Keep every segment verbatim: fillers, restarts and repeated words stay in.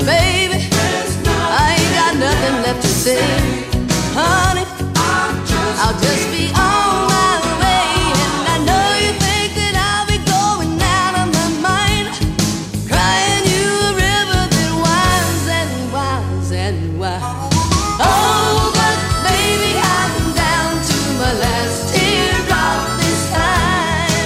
baby, I ain't got nothing left to say. Honey, I'll just be on my way. And I know you think that I'll be going out of my mind, crying you a river that winds and winds and winds. Oh, but baby, I'm down to my last teardrop this time.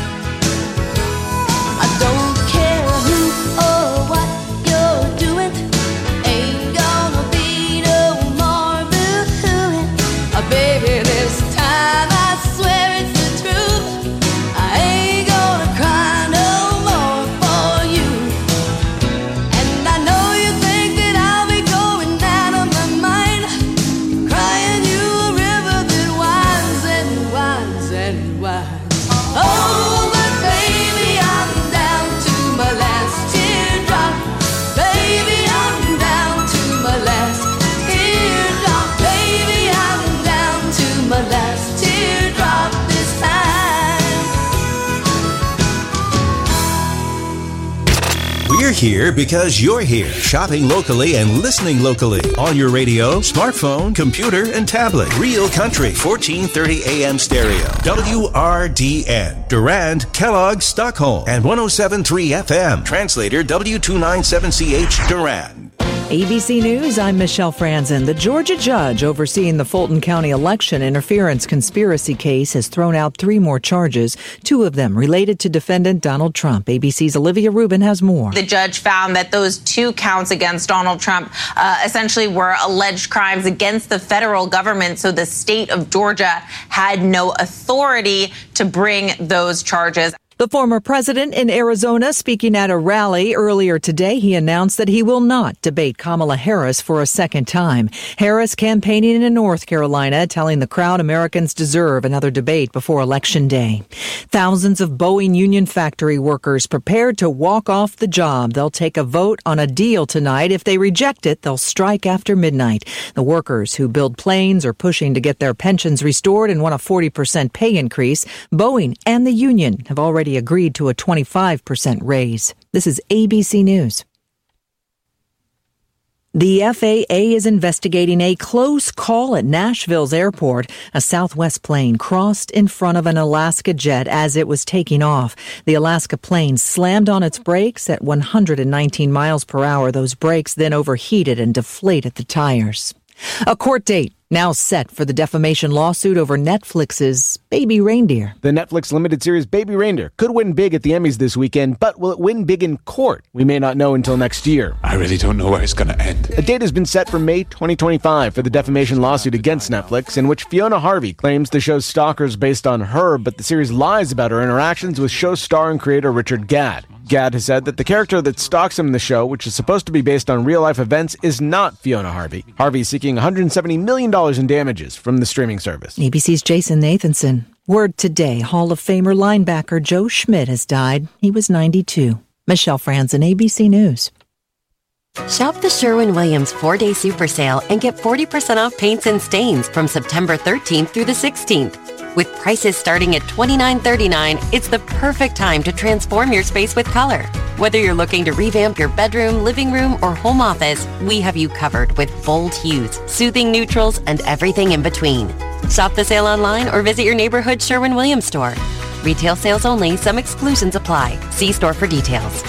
I don't care who or what you're doing, ain't gonna be no more boo-hooing. Uh, baby, this time I swear it's the truth, I ain't gonna cry no more for you. And I know you think that I'll be going out of my mind, crying you a river that winds and winds and winds. Oh, but baby, I'm down to my last teardrop. Baby, I'm down to my last teardrop. Baby, I'm down to my last teardrop this time. We're here because you're here. Shopping locally and listening locally. On your radio, smartphone, computer, and tablet. Real Country, fourteen thirty A M stereo. W R D N. Durand, Kellogg, Stockholm. And one oh seven point three F M. Translator W two ninety-seven C H, Durand. A B C News, I'm Michelle Franzen. The Georgia judge overseeing the Fulton County election interference conspiracy case has thrown out three more charges, two of them related to defendant Donald Trump. A B C's Olivia Rubin has more. The judge found that those two counts against Donald Trump uh, essentially were alleged crimes against the federal government, so the state of Georgia had no authority to bring those charges. The former president in Arizona speaking at a rally earlier today, he announced that he will not debate Kamala Harris for a second time. Harris campaigning in North Carolina, telling the crowd Americans deserve another debate before Election Day. Thousands of Boeing union factory workers prepared to walk off the job. They'll take a vote on a deal tonight. If they reject it, they'll strike after midnight. The workers who build planes are pushing to get their pensions restored and want a forty percent pay increase. Boeing and the union have already agreed to a twenty-five percent raise. This is A B C News. The F A A is investigating a close call at Nashville's airport. A Southwest plane crossed in front of an Alaska jet as it was taking off. The Alaska plane slammed on its brakes at one hundred nineteen miles per hour. Those brakes then overheated and deflated the tires. A court date now set for the defamation lawsuit over Netflix's Baby Reindeer. The Netflix limited series Baby Reindeer could win big at the Emmys this weekend, but will it win big in court? We may not know until next year. I really don't know where it's going to end. A date has been set for May twenty twenty-five for the defamation lawsuit against Netflix, in which Fiona Harvey claims the show's stalkers based on her, but the series lies about her interactions with show star and creator Richard Gadd. Gadd has said that the character that stalks him in the show, which is supposed to be based on real-life events, is not Fiona Harvey. Harvey is seeking one hundred seventy million dollars in damages from the streaming service. A B C's Jason Nathanson. Word today, Hall of Famer linebacker Joe Schmidt has died. He was ninety-two. Michelle Franzen, A B C News. Shop the Sherwin-Williams four-day super sale and get forty percent off paints and stains from September thirteenth through the sixteenth. With prices starting at twenty-nine thirty-nine, it's the perfect time to transform your space with color. Whether you're looking to revamp your bedroom, living room, or home office, we have you covered with bold hues, soothing neutrals, and everything in between. Shop the sale online or visit your neighborhood Sherwin-Williams store. Retail sales only. Some exclusions apply. See store for details.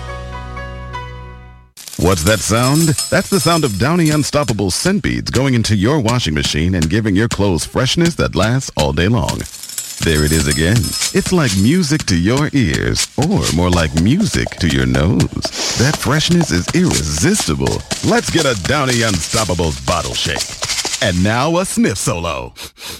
What's that sound? That's the sound of Downy Unstoppable scent beads going into your washing machine and giving your clothes freshness that lasts all day long. There it is again. It's like music to your ears, or more like music to your nose. That freshness is irresistible. Let's get a Downy Unstoppables bottle shake. And now a sniff solo.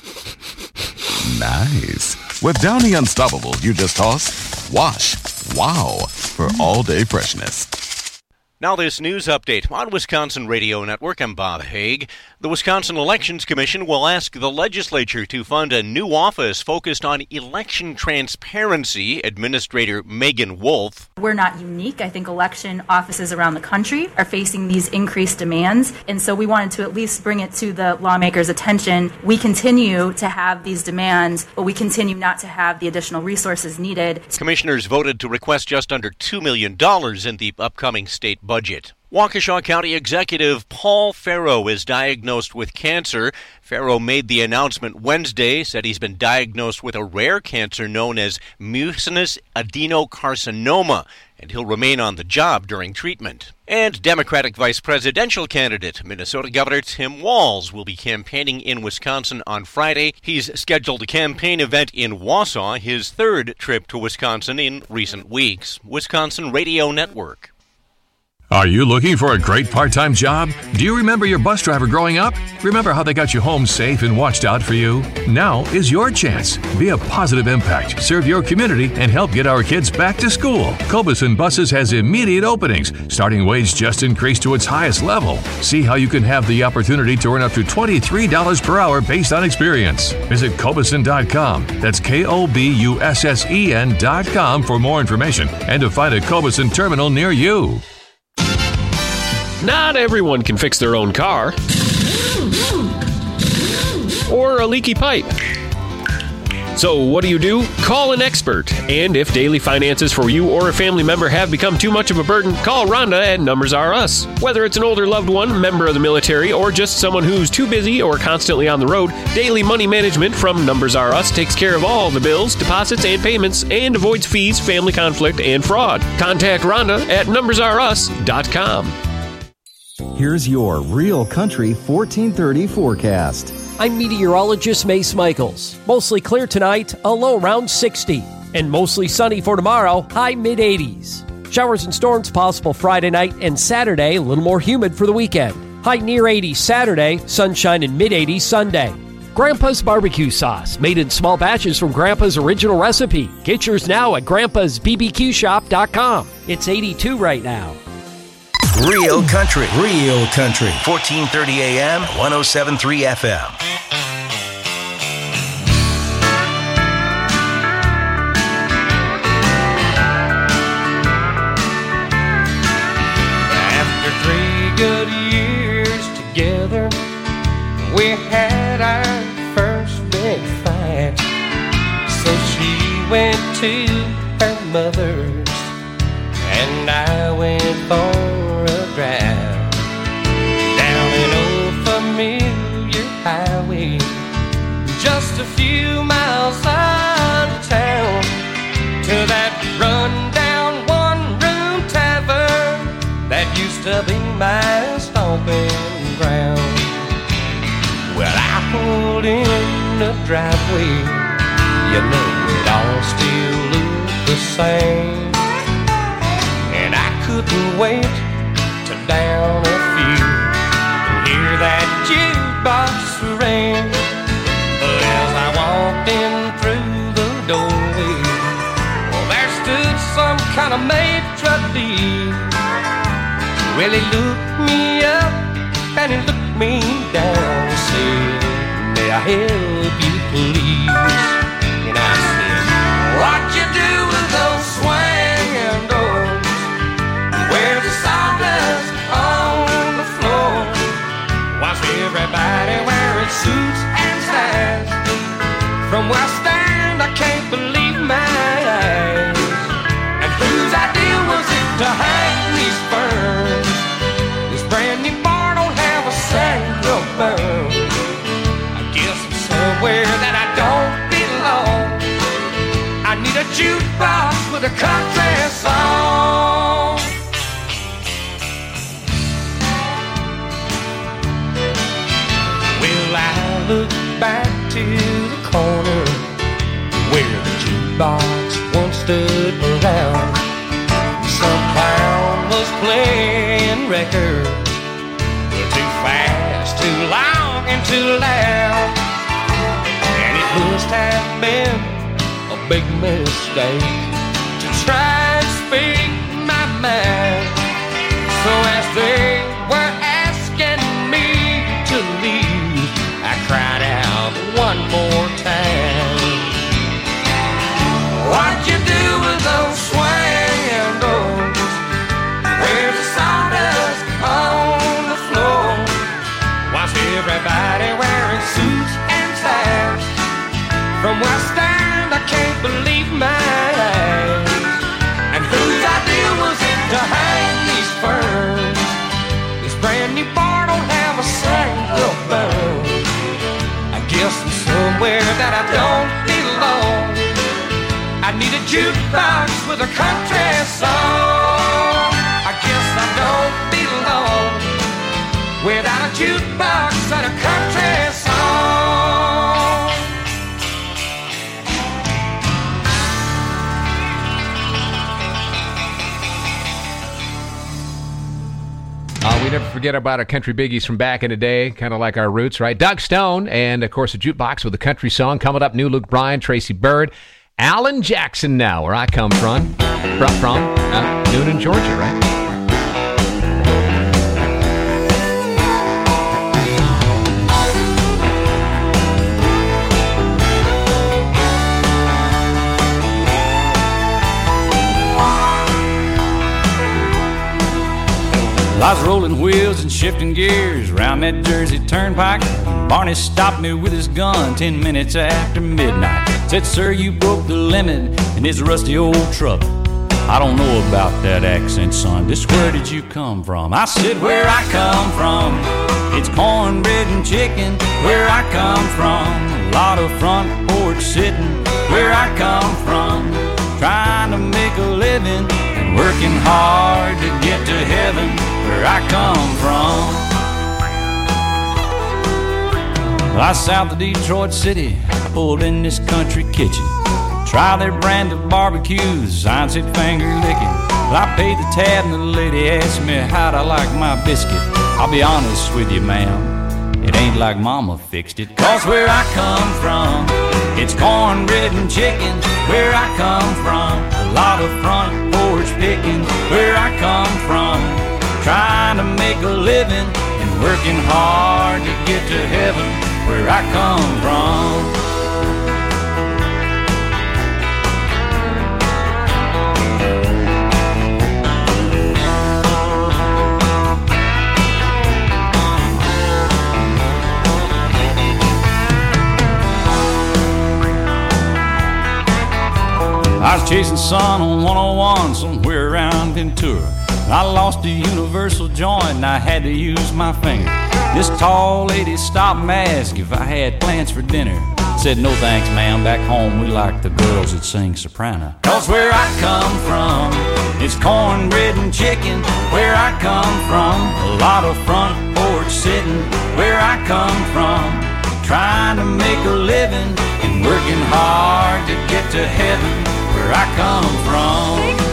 Nice. With Downy Unstoppables, you just toss, wash, wow, for all-day freshness. Now this news update on Wisconsin Radio Network. I'm Bob Haig. The Wisconsin Elections Commission will ask the legislature to fund a new office focused on election transparency. Administrator Megan Wolf. We're not unique. I think election offices around the country are facing these increased demands, and so we wanted to at least bring it to the lawmakers' attention. We continue to have these demands, but we continue not to have the additional resources needed. Commissioners voted to request just under two million dollars in the upcoming state budget. Waukesha County Executive Paul Farrow is diagnosed with cancer. Farrow made the announcement Wednesday, said he's been diagnosed with a rare cancer known as mucinous adenocarcinoma, and he'll remain on the job during treatment. And Democratic vice presidential candidate, Minnesota Governor Tim Walz, will be campaigning in Wisconsin on Friday. He's scheduled a campaign event in Wausau, his third trip to Wisconsin in recent weeks. Wisconsin Radio Network. Are you looking for a great part-time job? Do you remember your bus driver growing up? Remember how they got you home safe and watched out for you? Now is your chance. Be a positive impact, serve your community, and help get our kids back to school. Cobeson Buses has immediate openings. Starting wage just increased to its highest level. See how you can have the opportunity to earn up to twenty-three dollars per hour based on experience. Visit Cobeson dot com. That's K O B U S S E N dot com for more information and to find a Cobeson terminal near you. Not everyone can fix their own car or a leaky pipe. So what do you do? Call an expert. And if daily finances for you or a family member have become too much of a burden, call Rhonda at Numbers R Us. Whether it's an older loved one, member of the military, or just someone who's too busy or constantly on the road, Daily Money Management from Numbers R Us takes care of all the bills, deposits, and payments and avoids fees, family conflict, and fraud. Contact Rhonda at numbers r us dot com. Here's your Real Country fourteen thirty forecast. I'm meteorologist Mace Michaels. Mostly clear tonight, a low around sixty. And mostly sunny for tomorrow, high mid-eighties. Showers and storms possible Friday night and Saturday, a little more humid for the weekend. High near eighty Saturday, sunshine in mid-eighties Sunday. Grandpa's barbecue sauce, made in small batches from Grandpa's original recipe. Get yours now at grandpas b b q shop dot com. It's eighty-two right now. Real Country, Real Country, fourteen thirty A M, one oh seven point three F M. After three good years together, we had our first big fight. So she went to her mother's and I went for drive down an old familiar highway, just a few miles out of town, to that run-down one-room tavern that used to be my stomping ground. Well, I pulled in the driveway, you know it all still looked the same, and I couldn't wait down a few and hear that jukebox ring. But as I walked in through the doorway, well, there stood some kind of maitre d'. Well, he looked me up and he looked me down and said, "May I help you, please?" And I said, "What you do with those swinging doors? Where's the sawdust on the floor? Why's everybody wearing suits and ties? From where I stand, I can't believe my eyes. And whose idea was it to hang these ferns? This brand new bar don't have a single burn. I guess I'm somewhere that I don't belong. I need a jukebox with a country song." Well, I look back to the corner where the jukebox once stood around. Some clown was playing records, too fast, too long, and too loud. And it must have been a big mistake to try and speak my mind. So as they were asking me to leave, I cried out one more time, "What you do with those swinging doors? Where's the sawdust on the floor? Why's everybody wearing suits and ties? From where I stand, I can't believe my eyes. somewhere that I don't belong. I need a jukebox with a country song. I guess I don't belong without a jukebox and a country song. Uh, we never forget about our country biggies from back in the day, kind of like our roots, right? Doug Stone, and of course a jukebox with a country song coming up. New Luke Bryan, Tracy Byrd, Alan Jackson. Now, where I come from, from, from uh, Noonan, Georgia, right? I was rolling wheels and shifting gears around that Jersey Turnpike. Barney stopped me with his gun ten minutes after midnight. Said, sir, you broke the limit in this rusty old truck. I don't know about that accent, son. Just where did you come from? I said, where I come from, it's cornbread and chicken. Where I come from, a lot of front porch sitting. Where I come from, trying to make a living and working hard to get to heaven. Where I come from, I was south of Detroit City. I pulled in this country kitchen, try their brand of barbecues. I said finger licking. Well, I paid the tab and the lady asked me how'd I like my biscuit. I'll be honest with you, ma'am, it ain't like mama fixed it. Cause where I come from, it's cornbread and chicken. Where I come from, a lot of front porch picking. Where I come from, trying to make a living and working hard to get to heaven. Where I come from. I was chasing sun on one oh one somewhere around Ventura. I lost a universal joint and I had to use my finger. This tall lady stopped and asked if I had plans for dinner. Said, no thanks, ma'am, back home we like the girls that sing soprano. Cause where I come from, it's cornbread and chicken. Where I come from, a lot of front porch sitting. Where I come from, trying to make a living and working hard to get to heaven. Where I come from.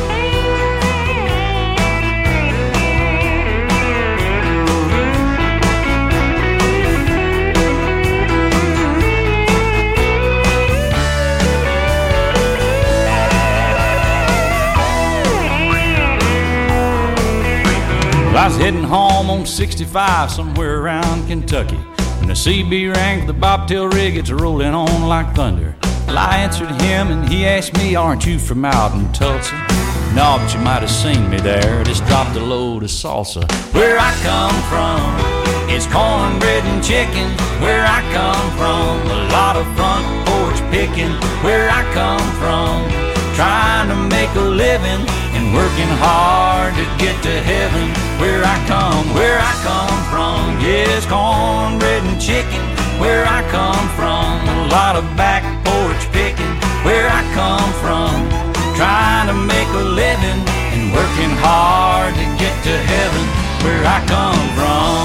I was heading home on sixty-five somewhere around Kentucky when the C B rang for the bobtail rig. It's rolling on like thunder. Well, I answered him and he asked me, aren't you from out in Tulsa? No, but you might have seen me there. Just dropped a load of salsa. Where I come from, it's cornbread and chicken. Where I come from, a lot of front porch picking. Where I come from, trying to make a living and working hard to get to heaven. Where I come, where I come from, yes, cornbread and chicken. Where I come from, a lot of back porch picking. Where I come from, trying to make a living and working hard to get to heaven. Where I come from,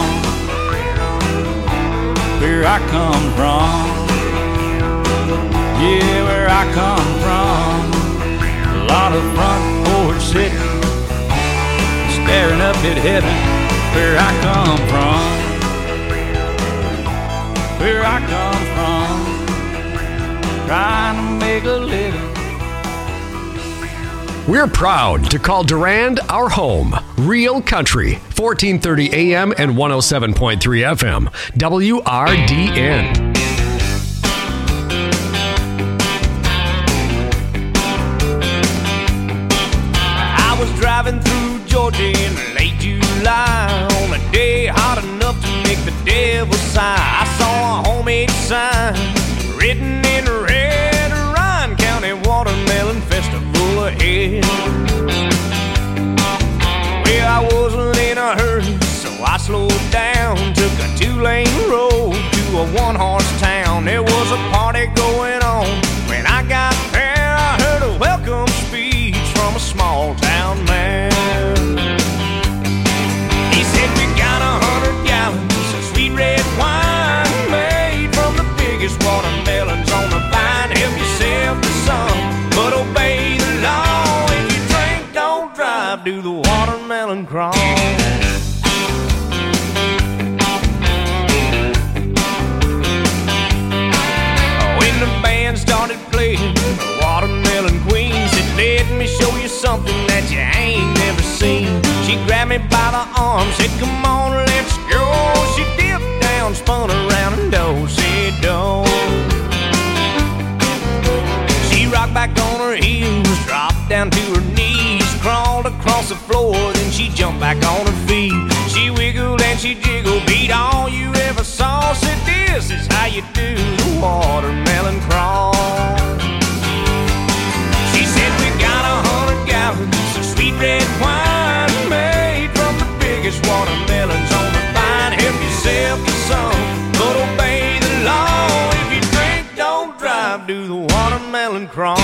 where I come from, yeah, where I come from. A lot of front porch sitting, staring up at heaven. Where I come from, where I come from, trying to make a living. We're proud to call Durand our home. Real Country, fourteen thirty A M and one oh seven point three F M, W R D N. I was driving through Georgia in late July on a day hot enough to make the devil sigh. I saw a homemade sign written in red, Ryan County Watermelon Festival ahead. Well, I wasn't in a hurry, so I slowed down, took a two-lane road to a one-horse town. town. There was a party going on. When I got there, I heard a welcome speech from a small town man. He said, we got a hundred gallons of sweet red wine made from the biggest watermelons on the vine. Help yourself to some, but obey the law. If you drink, don't drive, do the watermelon crawl. When the band started playing the Watermelon Queen, said, let me show you something that you ain't never seen. She grabbed me by the arm, said, come on, let's go. She dipped down, spun around, and do-si-do. She rocked back on her heels, dropped down to her knees, crawled across the floor, then she jumped back on her feet. She wiggled and she jiggled, beat all you ever saw. Said, this is how you do the watermelon crawl. She said, we got a hundred gallons of sweet red wine made from the biggest watermelons on the vine. Help yourself to some, but obey the law. If you drink, don't drive, do the watermelon crawl.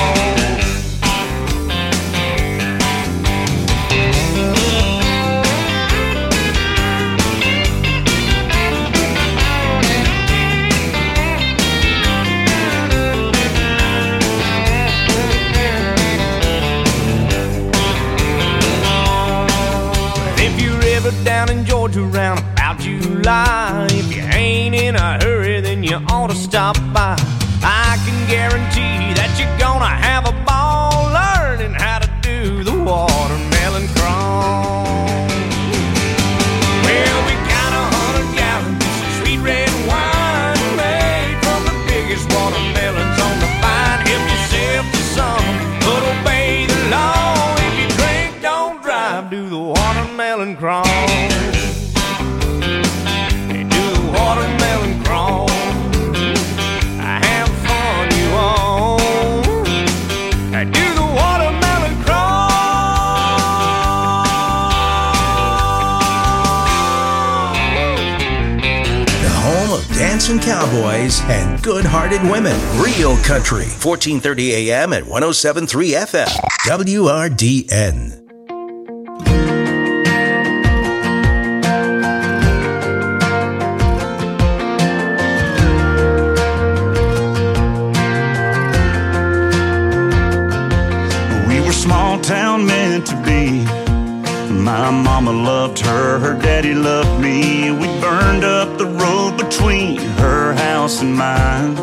Down in Georgia round about July, if you ain't in a hurry, then you ought to stop by. I can guarantee that you're gonna have a ball learning how to do the watermelon crawl. Well, we got a hundred gallons of sweet red wine made from the biggest watermelons on the vine. Help yourself to some, but obey the law. If you drink, don't drive, do the watermelon crawl. They do the watermelon crawl. Have fun, you all. They do the watermelon crawl. The home of dancing cowboys and good-hearted women. Real Country, fourteen thirty A M at one oh seven point three F M. W R D N. Small town meant to be. My mama loved her, her daddy loved me. We burned up the road between her house and mine.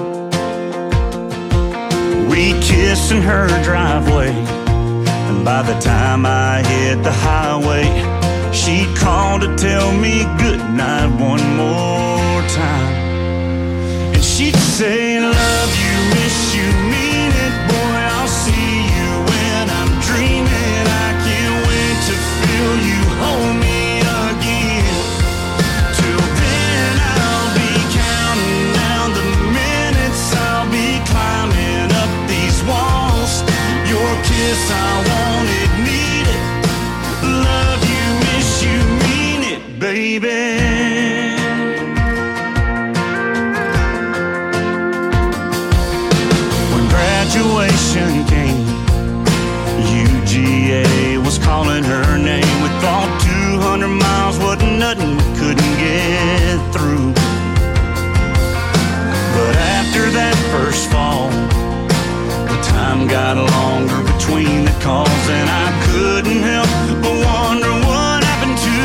We kissed in her driveway, and by the time I hit the highway, she'd call to tell me goodnight one more time. And she'd say, love you, miss you, mean it, boy, I'll see you when I'm dreaming. I can't wait to feel you hold me again. Till then I'll be counting down the minutes, I'll be climbing up these walls. Your kiss, I want it, need it. Love you, miss you, mean it, baby. Graduation came, U G A was calling her name. We thought two hundred miles wasn't nothing we couldn't get through. But after that first fall, the time got longer between the calls, and I couldn't help but wonder what happened to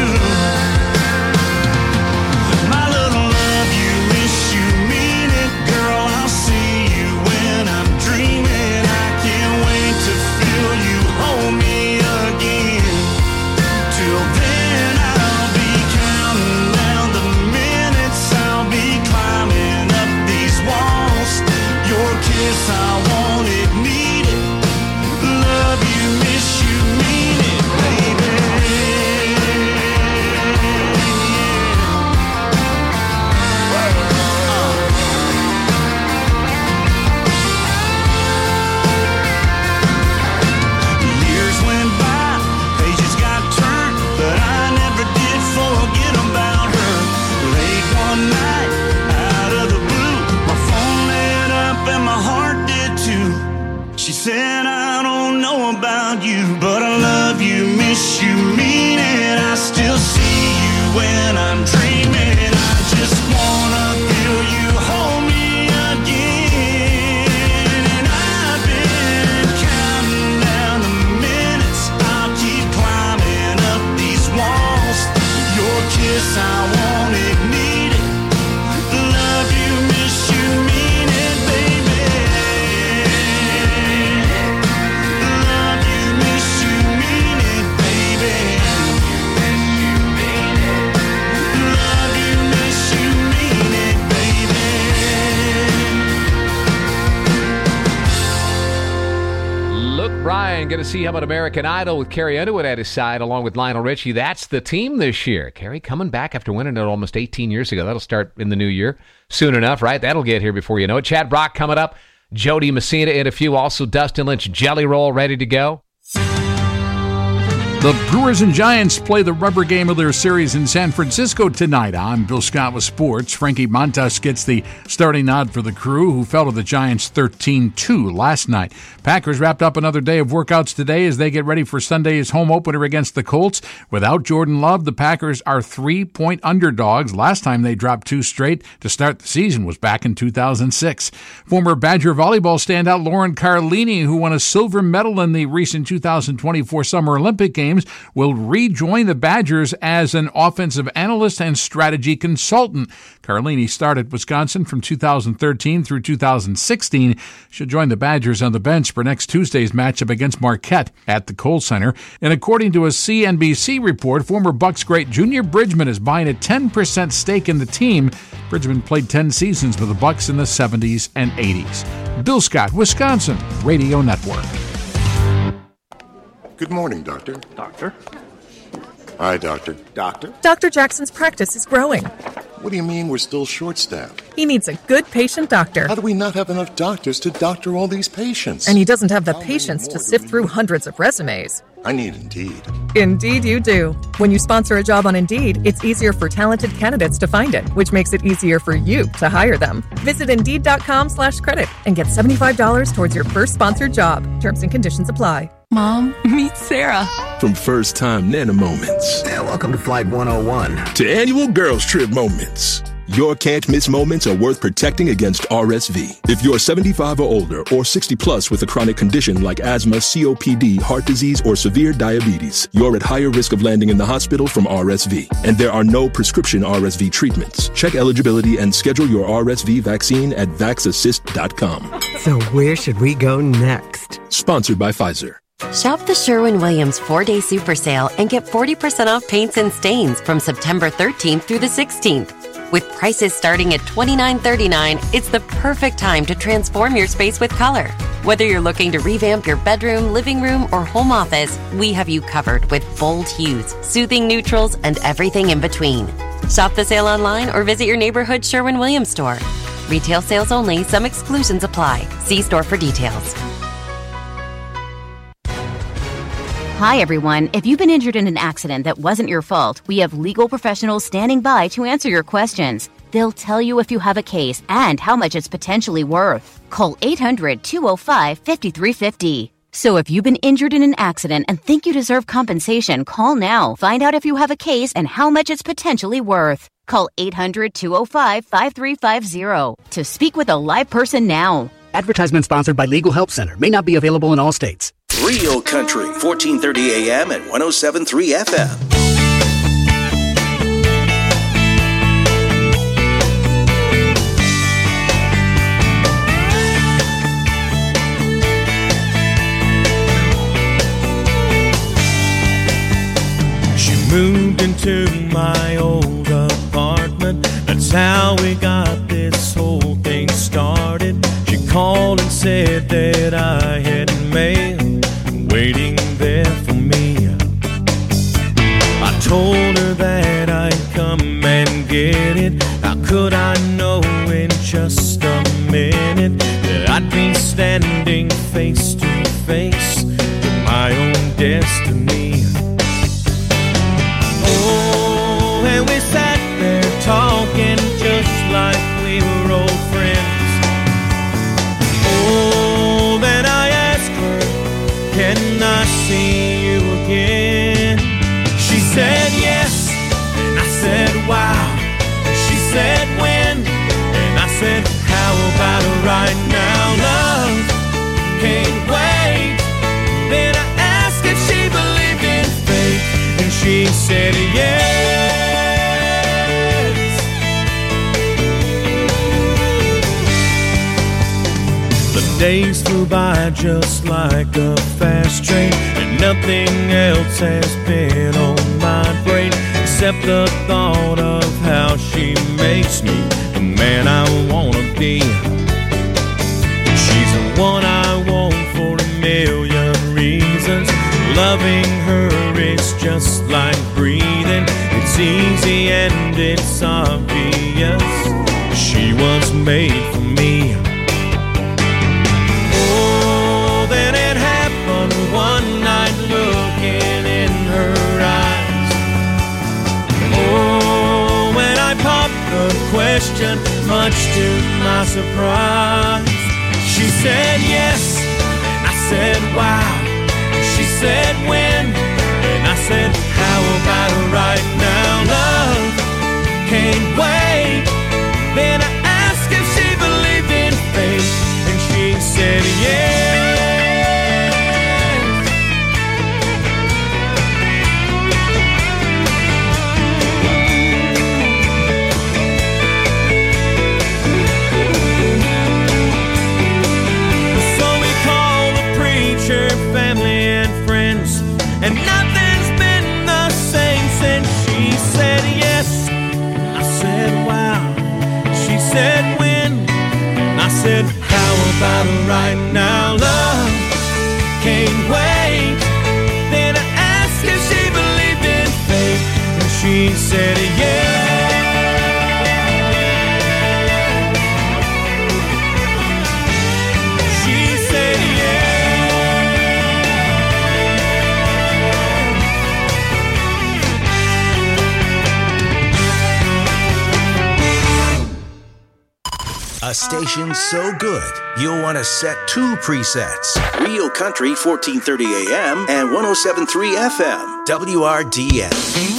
my little love you, miss you, mean it, girl, I'll see you when I'm dreaming. I can't wait to feel you hold me again. Till then I'll be counting down the minutes, I'll be climbing up these walls. Your kiss, I want it, need it. Love you, miss you, yes, I want it, need it. Love you, miss you, mean it, baby. Love you, miss you, mean it, baby. Love you, miss you, mean it, baby. Luke Bryan, going to see him on American Idol with Carrie Underwood at his side, along with Lionel Richie. That's the team this year. Carrie coming back after winning it almost eighteen years ago. That'll start in the new year soon enough, right? That'll get here before you know it. Chad Brock coming up. Jody Messina in a few. Also, Dustin Lynch, Jelly Roll, ready to go. The Brewers and Giants play the rubber game of their series in San Francisco tonight. I'm Bill Scott with sports. Frankie Montas gets the starting nod for the Crew, who fell to the Giants thirteen two last night. Packers wrapped up another day of workouts today as they get ready for Sunday's home opener against the Colts. Without Jordan Love, the Packers are three-point underdogs. Last time they dropped two straight to start the season was back in two thousand six. Former Badger volleyball standout Lauren Carlini, who won a silver medal in the recent two thousand twenty-four Summer Olympic Games, will rejoin the Badgers as an offensive analyst and strategy consultant. Carlini started Wisconsin from two thousand thirteen through two thousand sixteen. She'll join the Badgers on the bench for next Tuesday's matchup against Marquette at the Kohl Center. And according to a C N B C report, former Bucks great Junior Bridgman is buying a ten percent stake in the team. Bridgman played ten seasons with the Bucks in the seventies and eighties. Bill Scott, Wisconsin Radio Network. Good morning, Doctor. Doctor? Hi, Doctor. Doctor? Doctor Jackson's practice is growing. What do you mean we're still short-staffed? He needs a good patient doctor. How do we not have enough doctors to doctor all these patients? And he doesn't have the patience to sift through hundreds of resumes. I need Indeed. Indeed you do. When you sponsor a job on Indeed, it's easier for talented candidates to find it, which makes it easier for you to hire them. Visit Indeed.com slash credit and get seventy-five dollars towards your first sponsored job. Terms and conditions apply. Mom, meet Sarah. From first-time Nana moments. Yeah, welcome to Flight one oh one. To annual girls trip moments. Your can't-miss moments are worth protecting against R S V. If you're seventy-five or older or sixty plus with a chronic condition like asthma, C O P D, heart disease, or severe diabetes, you're at higher risk of landing in the hospital from R S V. And there are no prescription R S V treatments. Check eligibility and schedule your R S V vaccine at vax assist dot com. So where should we go next? Sponsored by Pfizer. Shop the Sherwin-Williams four-day super sale and get forty percent off paints and stains from September thirteenth through the sixteenth. With prices starting at twenty-nine thirty-nine, it's the perfect time to transform your space with color. Whether you're looking to revamp your bedroom, living room, or home office, we have you covered with bold hues, soothing neutrals, and everything in between. Shop the sale online or visit your neighborhood Sherwin-Williams store. Retail sales only. Some exclusions apply. See store for details. Hi, everyone. If you've been injured in an accident that wasn't your fault, we have legal professionals standing by to answer your questions. They'll tell you if you have a case and how much it's potentially worth. Call eight hundred, two oh five, five three five oh. So if you've been injured in an accident and think you deserve compensation, call now. Find out if you have a case and how much it's potentially worth. Call eight hundred, two oh five, five three five oh to speak with a live person now. Advertisement sponsored by Legal Help Center. May not be available in all states. Real Country, fourteen thirty A M and one oh seven point three F M. She moved into my old apartment. That's how we got this whole thing started. She called and said that I had mail waiting there for me. I told her that I'd come and get it. How could I know in just a minute that I'd be standing face to face with my own destiny? Oh, and we sat there talking just like we were old friends. Oh, then I asked her, can I see you again? She said yes, and I said wow. She said when, and I said how about right now? Love can't wait. Then I asked if she believed in fate, and she said yeah. days flew by just like a fast train, and nothing else has been on my brain except the thought of how she makes me the man I wanna be. She's the one I want for a million reasons. Loving her is just like breathing. It's easy and it's obvious. She was made for me. Oh, then it happened one night looking in her eyes. Oh, when I popped the question, much to my surprise, she said yes, and I said wow. She said when, and I said how about right now? Love can't wait. Then I asked if she believed in fate, and she said yes. So we called the preacher, family and friends, and nothing's been the same since she said yes. I said wow. She said when, I said how about right now? Love can't wait. Then I asked if she believed in fate, and she said yeah. She said A station so good, you'll want to set two presets. Real Country fourteen thirty A M and one oh seven point three F M, W R D M.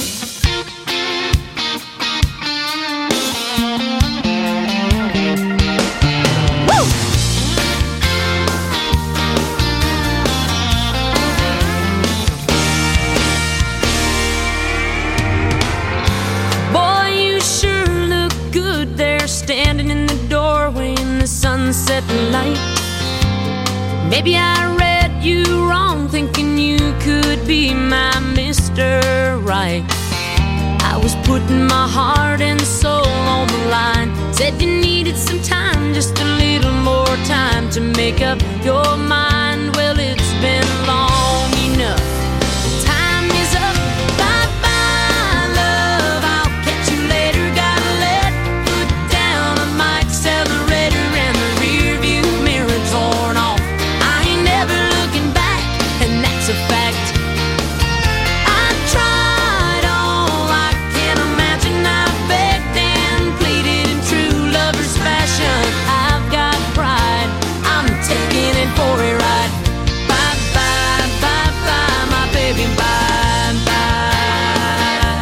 Standing in the doorway in the sunset light. Maybe I read you wrong, thinking you could be my Mister Right. I was putting my heart and soul on the line. Said you needed some time, just a little more time to make up your mind. Well, it's been long enough. Time is up. Bye-bye, love. I'll catch you later. Gotta let foot down on my accelerator and the rear view mirror torn off. I ain't never looking back, and that's a fact. I tried all I can imagine. I begged and pleaded in true lover's fashion. I've got pride, I'm taking it for a ride. Bye bye, bye bye, my baby, bye bye.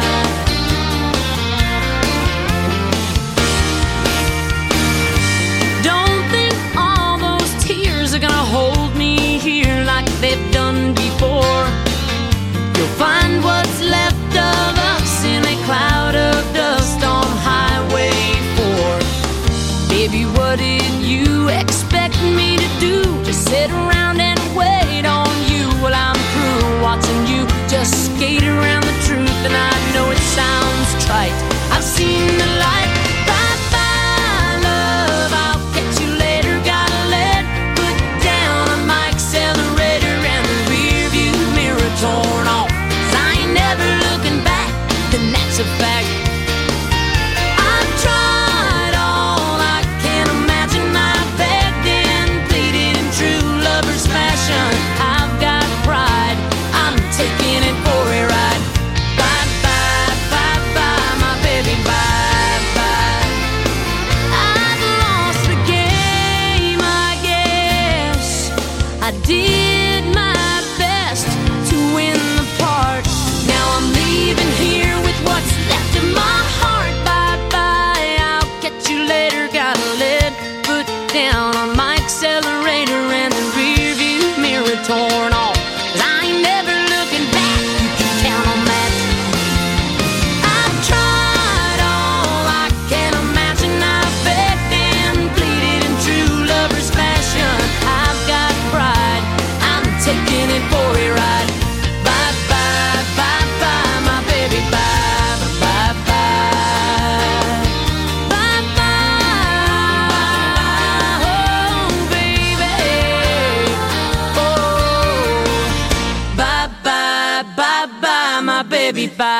Don't think all those tears are gonna hold me here like they've done before. You'll find what's left of us in a cloud of dust on Highway four. Baby, what did you expect me to do? Just sit around and wait on you while I'm through watching you just skate around the truth. And I know it sounds trite, I've seen the light. Bye bye, love, I'll catch you later. Gotta let foot down on my accelerator and the rear view mirror torn off. 'Cause I ain't never looking back, and that's a fact. I've tried all I can imagine. I begged and pleaded in true lover's fashion. I've got pride, I'm taking it for a ride. Bye bye, bye bye, my baby, bye.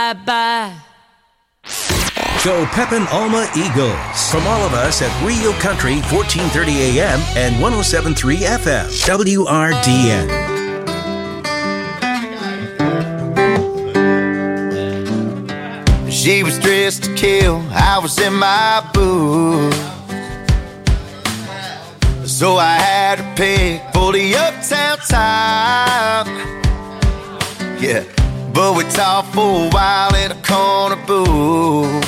bye-bye. Go Pepin Alma Eagles. From all of us at Real Country, fourteen thirty A M and one oh seven point three F M, W R D N. She was dressed to kill, I was in my booth. So I had to pick for the uptown time. Yeah, but we talked for a while in a corner booth.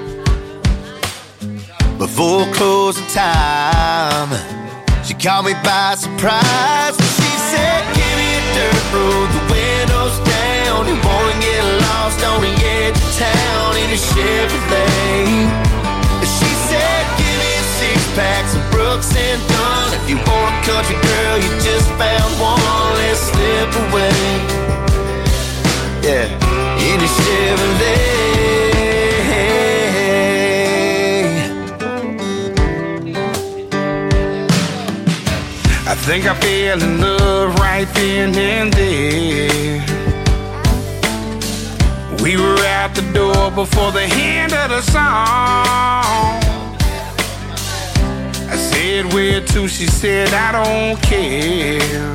Before closing time, she caught me by surprise. She said, give me a dirt road, the windows down. You wanna get lost on the edge of town in a Chevrolet. She said, give me six packs of Brooks and Dunn. If you want a country girl, you just found one. Let's slip away. Yeah, in a Chevrolet. I think I fell in love right then and there. We were out the door before the end of the song. I said, where to? She said, I don't care.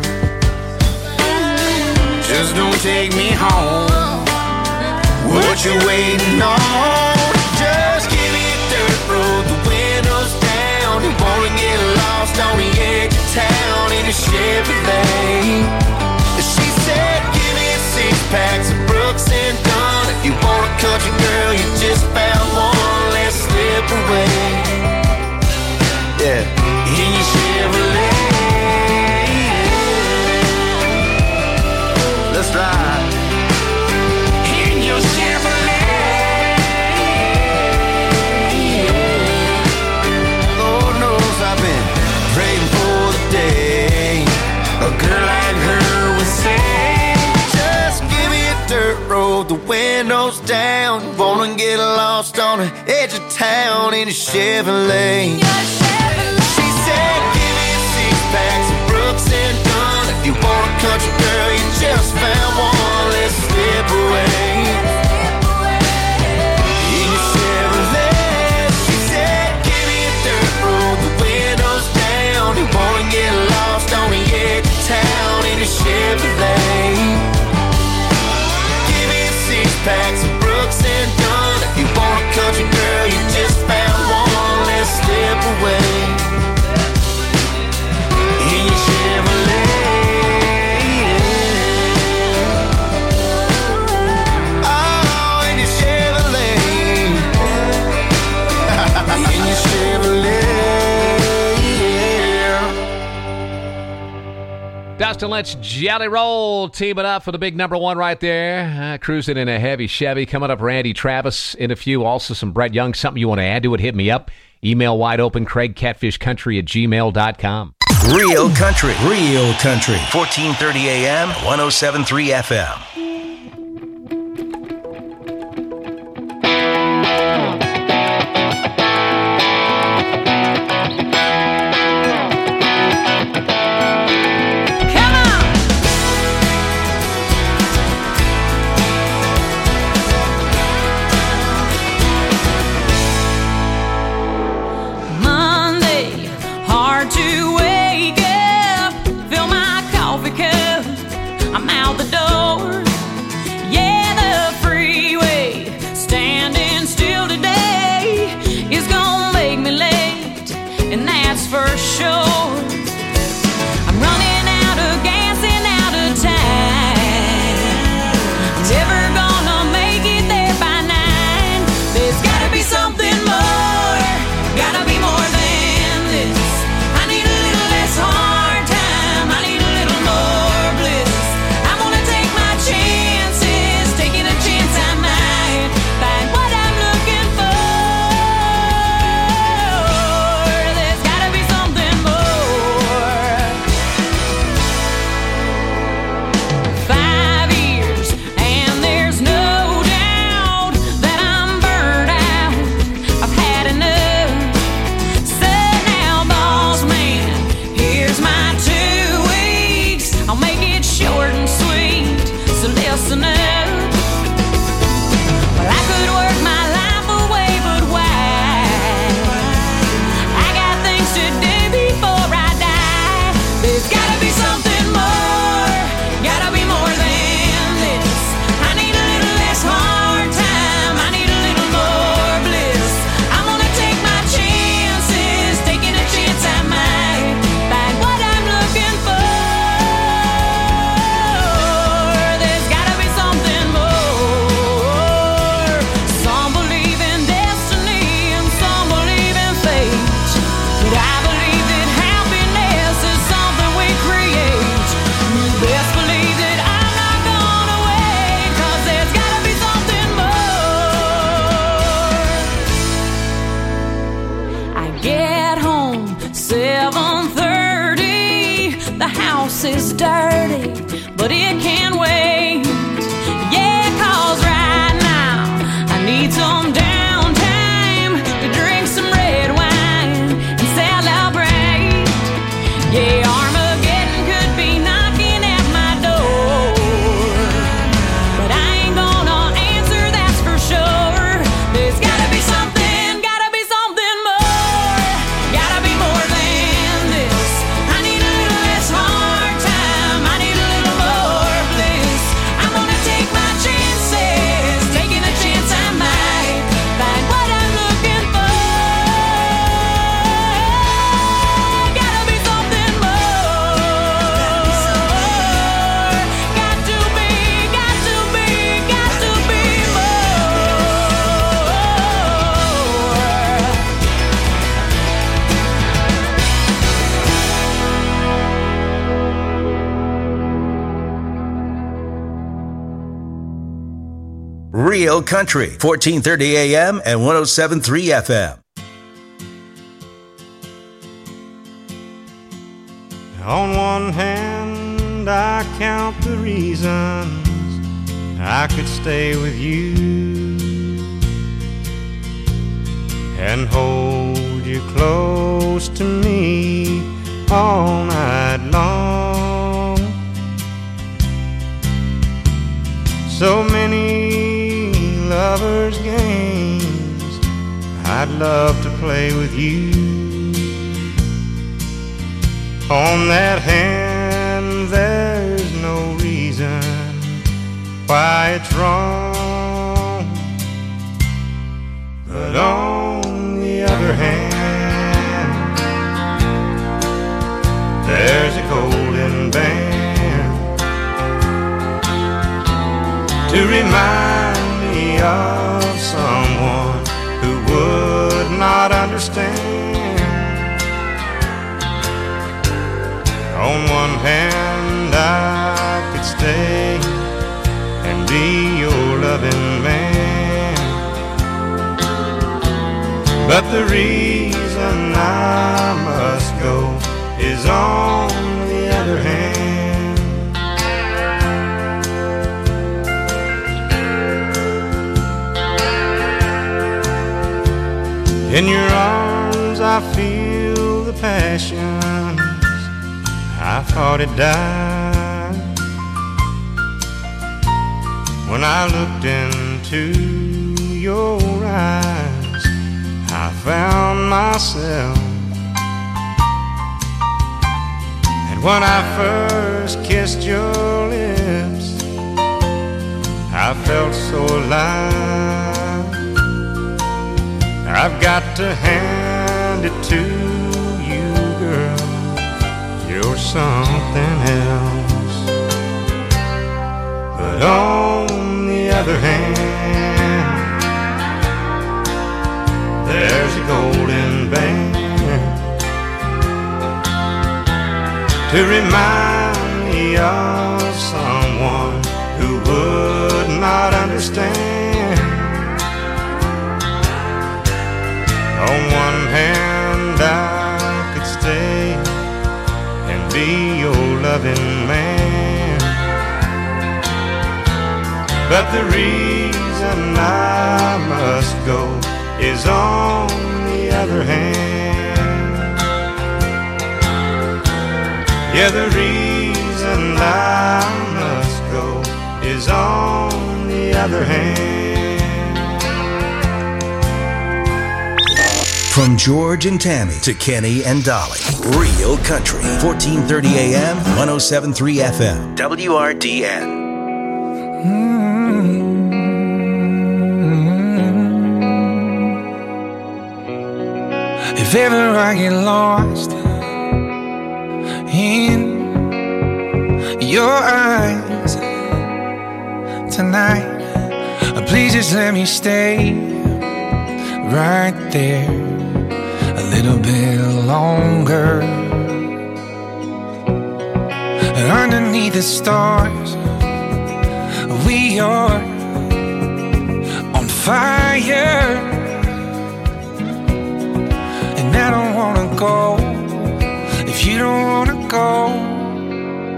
Just don't take me home. What you waiting on? Just give me a dirt road, the windows down. You wanna get lost on the edge of town in a Chevrolet. She said, give me six packs of Brooks and Dunn. If you want a country girl, you just found one. Let's slip away. Yeah, in your Chevrolet. Let's ride. In your Chevrolet. Lord knows I've been praying for the day a girl like her would say, just give me a dirt road, the windows down. Wanna get lost on the edge of town in a Chevrolet. She said, give me six packs of Brooks and Dunn. If you want a country girl, you just found one. Let's slip away. In your Chevrolet. She said, give me a dirt road, the windows down. You wanna get lost on the edge of town in a Chevrolet. Give me six packs of Brooks and Dunn. If you want a country girl, you just found one. Let's slip away. In your Chevrolet. Oh, in your Chevrolet. In your Chevrolet. Dustin, let's jelly roll. Team it up for the big number one right there. Uh, cruising in a heavy Chevy. Coming up, Randy Travis in a few. Also some Brett Young. Something you want to add to it, hit me up. Email wide open, Craig Catfish Country at gmail dot com. Real Country, Real Country, fourteen thirty A M, one oh seven point three F M. Monday, hard to wake up, fill my coffee cup, I'm out the door. Yeah, the freeway, standing still today is gonna make me late, and that's for sure. I'm running out of gas and out of time, never gonna make it there by nine. There's gotta be something more, gotta be more than this. I need a little less hard time, I need a little more bliss. I'm gonna take my chances, taking a chance I might find what I'm looking for. There's gotta be something more. house is dirty, but it can wait. Yeah, 'cause right now I need some downtime to drink some red wine and celebrate. Yeah, Armageddon could be knocking at my door, but I ain't gonna answer, that's for sure. There's gotta be something, gotta be something more, gotta be more than this. I need a little less hard time, I need a little more bliss. I'm gonna take my chances, taking a chance I might find what I'm looking for. Gotta be something more. Got to be, got to be, got to be more. Real Country, fourteen thirty A M and one oh seven point three F M. On one hand, I count the reasons I could stay with you and hold you close to me all night long. So many lovers' games I'd love to play with you. On that hand, there's no reason why it's wrong. But on the other hand, there's a golden band to remind me of someone who would not understand. On one hand, I could stay and be your loving man, but the reason I must go is on the other hand. In your arms I feel the passions I thought it died. When I looked into your eyes, I found myself. And when I first kissed your lips, I felt so alive. I've got to hand it to you, girl, you're something else. But on the other hand, there's a golden band to remind me of someone who would not understand. On one hand, I could stay and be your loving man, but the reason I must go is on the other hand. Yeah, the reason I must go is on the other hand. From George and Tammy to Kenny and Dolly. Real Country. fourteen thirty A M, one oh seven point three F M. W R D N. If ever I get lost in your eyes tonight, please just let me stay right there a little bit longer. And underneath the stars, we are on fire. And I don't wanna go if you don't wanna go.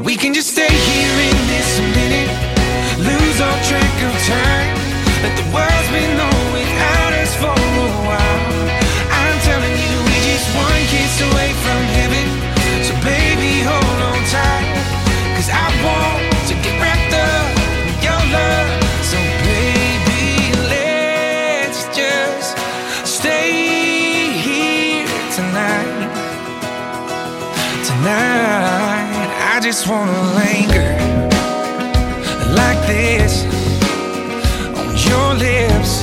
We can just stay here in this minute, lose all track of time. Let the world spin on without us for a while. I'm telling you, we're just one kiss away from heaven. So baby, hold on tight, 'cause I want to get wrapped up in your love. So baby, let's just stay here tonight. Tonight, I just wanna linger like this on your lips.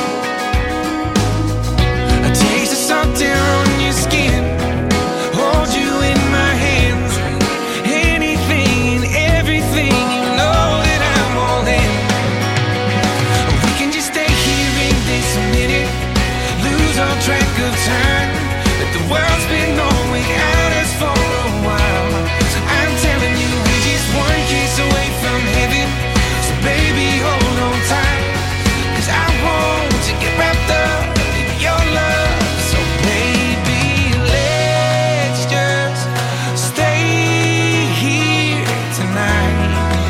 A taste of salt air on your skin, hold you in my hands. Anything and everything, you know that I'm all in. We can just stay here in this minute, lose all track of time. Let the world spin on without us for a while. I'm telling you, we're just one kiss away from heaven. So baby, hold on tight, 'cause I want to get wrapped up in your love. So baby, let's just stay here tonight.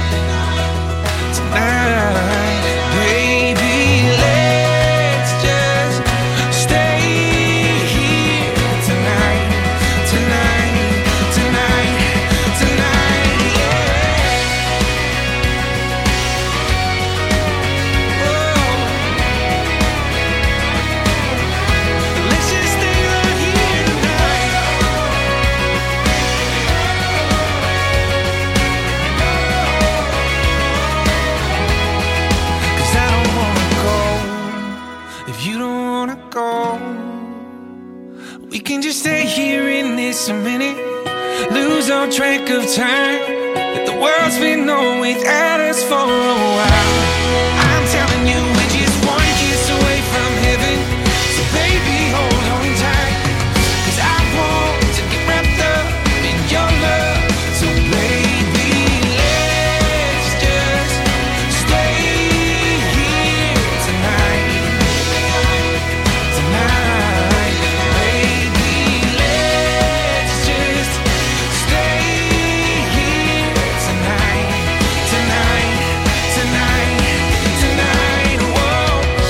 Tonight, baby, let's just stay here tonight. Tonight, tonight, tonight, yeah. Let's just stay right here tonight. 'Cause I don't wanna go if you don't wanna go. We can just stay here in this minute, lose all track of time. Let the world spin on without us for a while. I'm telling you, we're just one kiss away from heaven. So baby, hold on tight, 'cause I want to get wrapped up in your love. So baby, let's just stay here tonight. Tonight, baby, let's just stay here tonight. Tonight, tonight, tonight, whoa.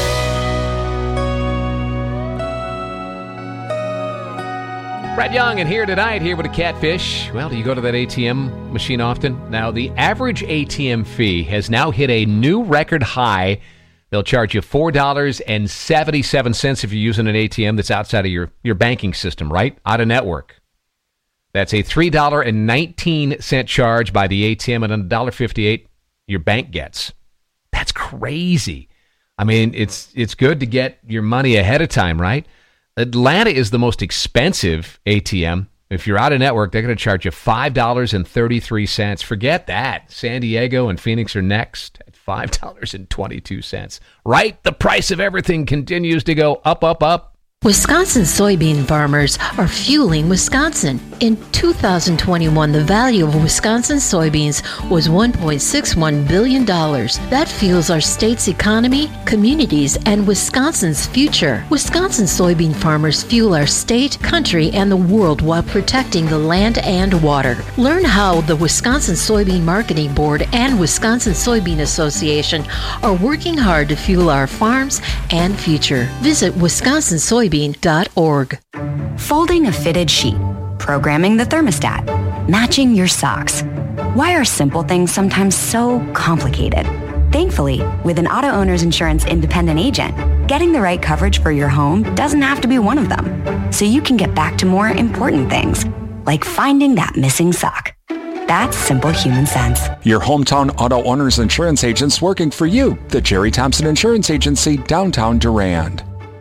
Brett Young and Here Tonight, here with a Catfish. Well, do you go to that A T M machine often? Now, the average A T M fee has now hit a new record high. They'll charge you four dollars and seventy-seven cents if you're using an A T M that's outside of your, your banking system, right? Out of network. That's a three dollars and nineteen cents charge by the A T M and one dollar fifty-eight your bank gets. That's crazy. I mean, it's it's good to get your money ahead of time, right? Atlanta is the most expensive A T M. If you're out of network, they're going to charge you five dollars and thirty-three cents. Forget that. San Diego and Phoenix are next at five dollars and twenty-two cents. Right? The price of everything continues to go up, up, up. Wisconsin soybean farmers are fueling Wisconsin. In two thousand twenty-one, the value of Wisconsin soybeans was one point six one billion dollars. That fuels our state's economy, communities, and Wisconsin's future. Wisconsin soybean farmers fuel our state, country, and the world while protecting the land and water. Learn how the Wisconsin Soybean Marketing Board and Wisconsin Soybean Association are working hard to fuel our farms and future. Visit wisconsin soybean dot org. Folding a fitted sheet, programming the thermostat, matching your socks. Why are simple things sometimes so complicated? Thankfully, with an auto owner's insurance independent agent, getting the right coverage for your home doesn't have to be one of them. So you can get back to more important things, like finding that missing sock. That's simple human sense. Your hometown auto owner's insurance agent's working for you. The Jerry Thompson Insurance Agency, downtown Durand.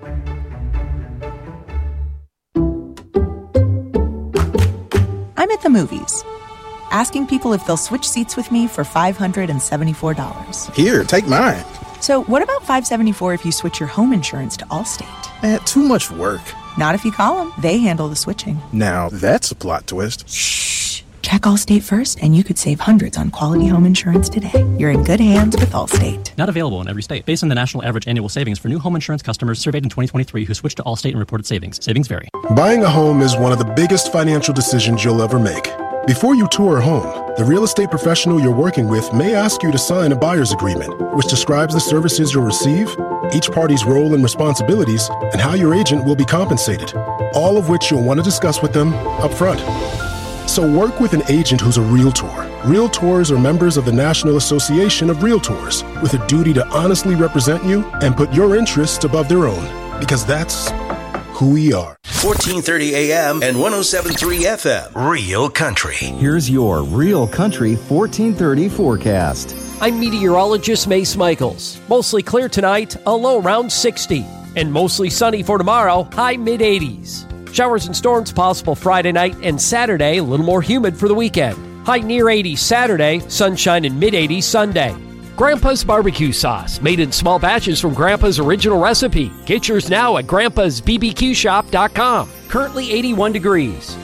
I'm at the movies, asking people if they'll switch seats with me for five hundred seventy-four dollars. Here, take mine. So what about five hundred seventy-four dollars if you switch your home insurance to Allstate? Eh, too much work. Not if you call them. They handle the switching. Now, that's a plot twist. Shh. Check Allstate first, and you could save hundreds on quality home insurance today. You're in good hands with Allstate. Not available in every state. Based on the national average annual savings for new home insurance customers surveyed in twenty twenty-three who switched to Allstate and reported savings. Savings vary. Buying a home is one of the biggest financial decisions you'll ever make. Before you tour home, the real estate professional you're working with may ask you to sign a buyer's agreement, which describes the services you'll receive, each party's role and responsibilities, and how your agent will be compensated, all of which you'll want to discuss with them up front. So work with an agent who's a Realtor. Realtors are members of the National Association of Realtors with a duty to honestly represent you and put your interests above their own, because that's who we are. fourteen thirty A M and one oh seven point three F M. Real Country. Here's your Real Country fourteen thirty forecast. I'm meteorologist Mace Michaels. Mostly clear tonight, a low around sixty. And mostly sunny for tomorrow, high mid-eighties. Showers and storms possible Friday night and Saturday, a little more humid for the weekend. High near eighty Saturday, sunshine in mid-eighties Sunday. Grandpa's barbecue sauce, made in small batches from Grandpa's original recipe. Get yours now at grandpas b b q shop dot com. Currently eighty-one degrees.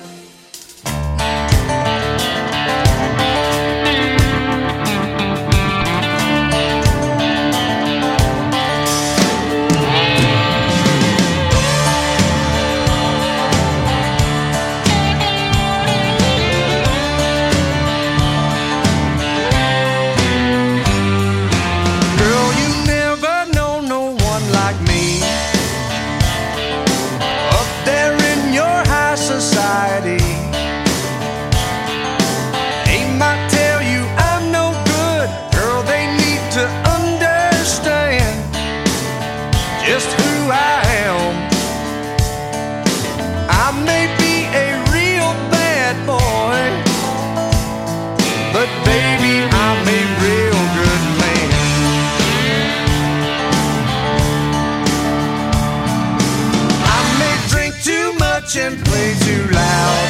And play too loud.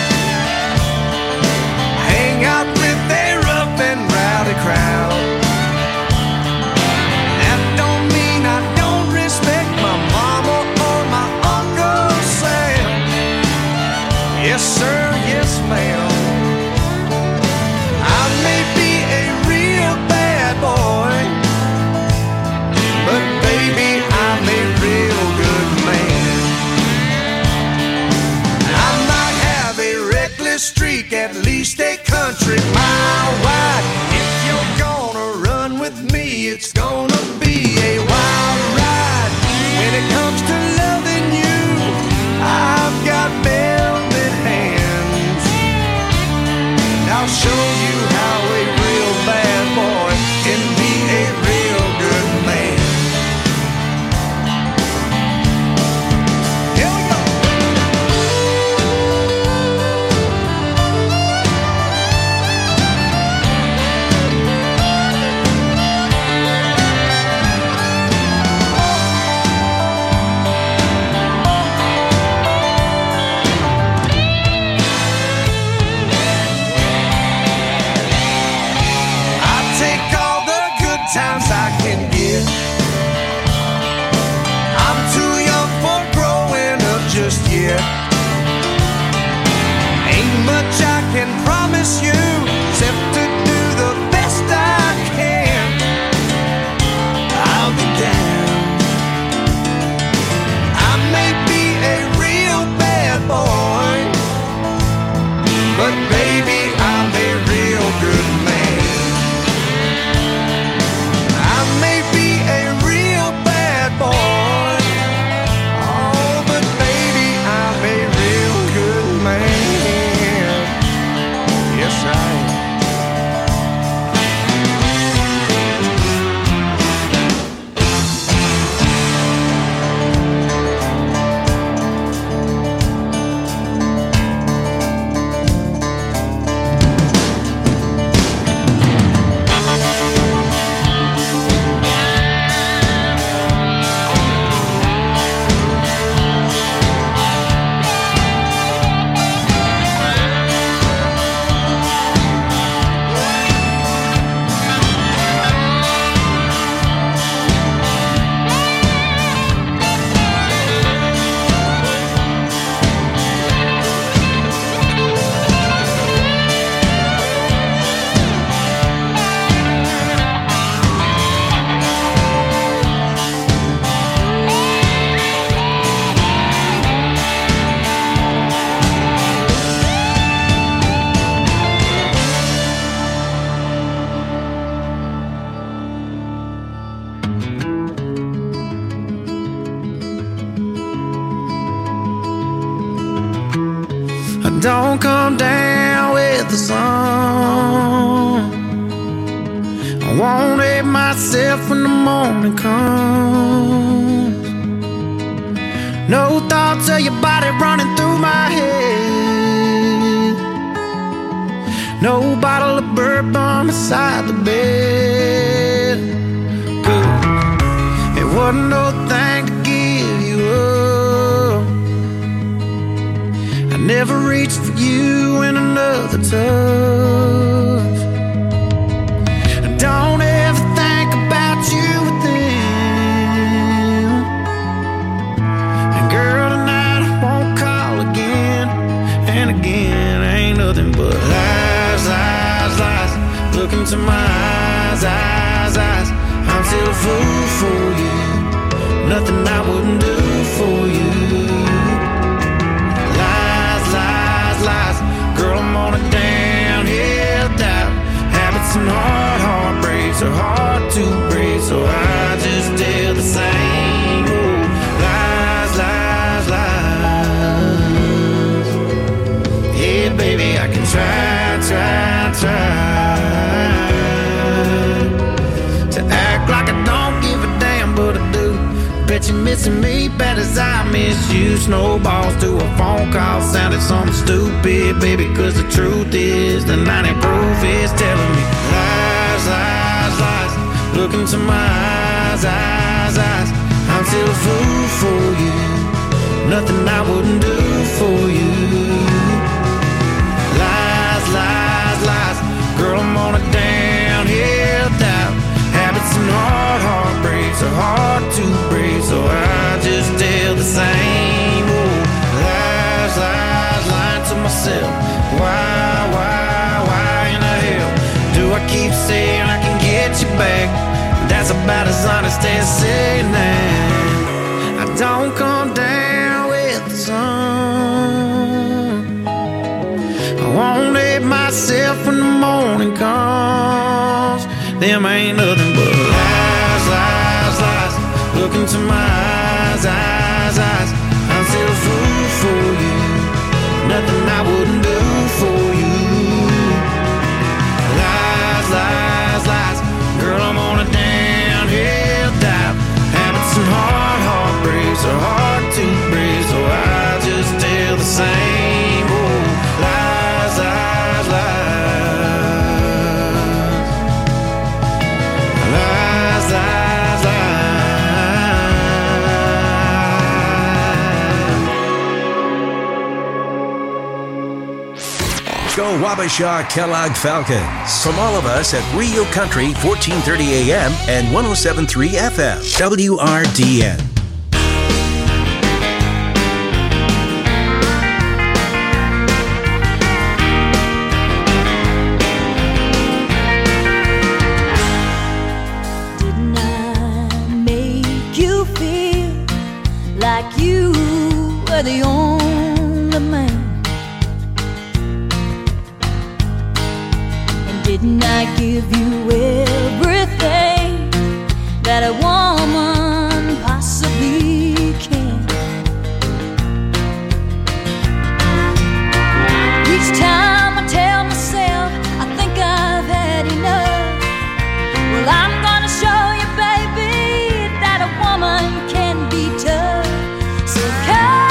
Hang out with a rough and rowdy crowd. That don't mean I don't respect my mama or my Uncle Sam. Yes sir, yes ma'am. I may be a real bad boy, but baby I'm a real good man. Don't come down with the sun. I won't hate myself when the morning comes. No thoughts of your body running through my head. No bottle of bourbon beside the bed. Good. It wasn't no thing to give you up. I never reached for you in another touch. I don't ever think about you with them. And girl, tonight I won't call again. And again, ain't nothing but lies, lies, lies. Look into my eyes, eyes, eyes. I'm still a fool for you. Nothing I wouldn't do for you. Lies, lies, lies. Girl, I'm on a downhill dive. Habits and hard heartbreaks are hard to break, so I just tell the same. Oh, lies, lies, lies. Yeah, baby, I can try, try, try to act like I don't give a damn, but I do. Bet you're missing me bad as I miss you. Snowballs to a phone call sounded something stupid, baby, cause the truth is the ninety proof is telling me lies, lies, lies. Look into my eyes, eyes, eyes. I'm still a fool for you. Nothing I wouldn't do for you. Lies, lies, lies. Girl, I'm on a downhill dive. Habits and hard heartbreaks are hard to break, so I just tell the same. Oh, lies, lies, lying to myself. Why, why, why in the hell do I keep saying I can get you back? That's about as honest as saying that I don't come down with the sun. I won't hate myself when the morning comes. Them ain't nothing but lies, lies, lies. Look into my eyes, eyes, eyes. I'm still a fool for you. Nothing I wouldn't do for you. Lies, lies, lies. Girl, I'm on a downhill dive. Habits and hard heartbreaks are hard to break, so I just tell the same. Oh, lies, lies, lies. Lies, lies, lies. Go Wabasha Kellogg Falcons. From all of us at Rio Country, fourteen thirty A M and one oh seven point three F M, W R D N. The only man, and didn't I give you everything that a woman possibly can? Each time I tell myself I think I've had enough, well, I'm gonna show you, baby, that a woman can be tough. So come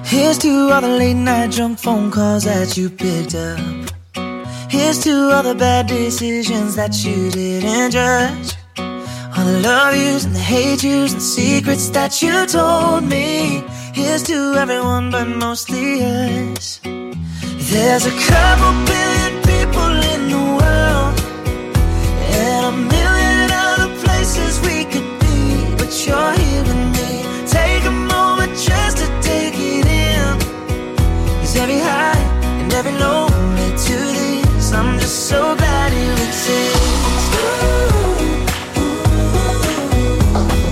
Here's to all the late night drunk phone calls that you picked up. Here's to all the bad decisions that you didn't judge. All the love yous and the hate yous and the secrets that you told me. Here's to everyone but mostly us. There's a couple